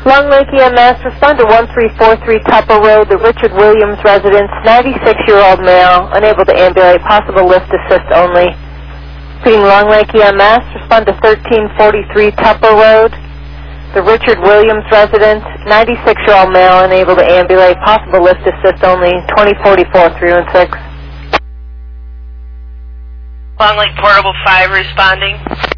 Long Lake EMS, respond to 1343 Tupper Road, the Richard Williams residence, 96-year-old male, unable to ambulate, possible lift assist only. Repeating Long Lake EMS, respond to 1343 Tupper Road, the Richard Williams residence, 96-year-old male, unable to ambulate, possible lift assist only, 2044-316. Long Lake Portable 5 responding.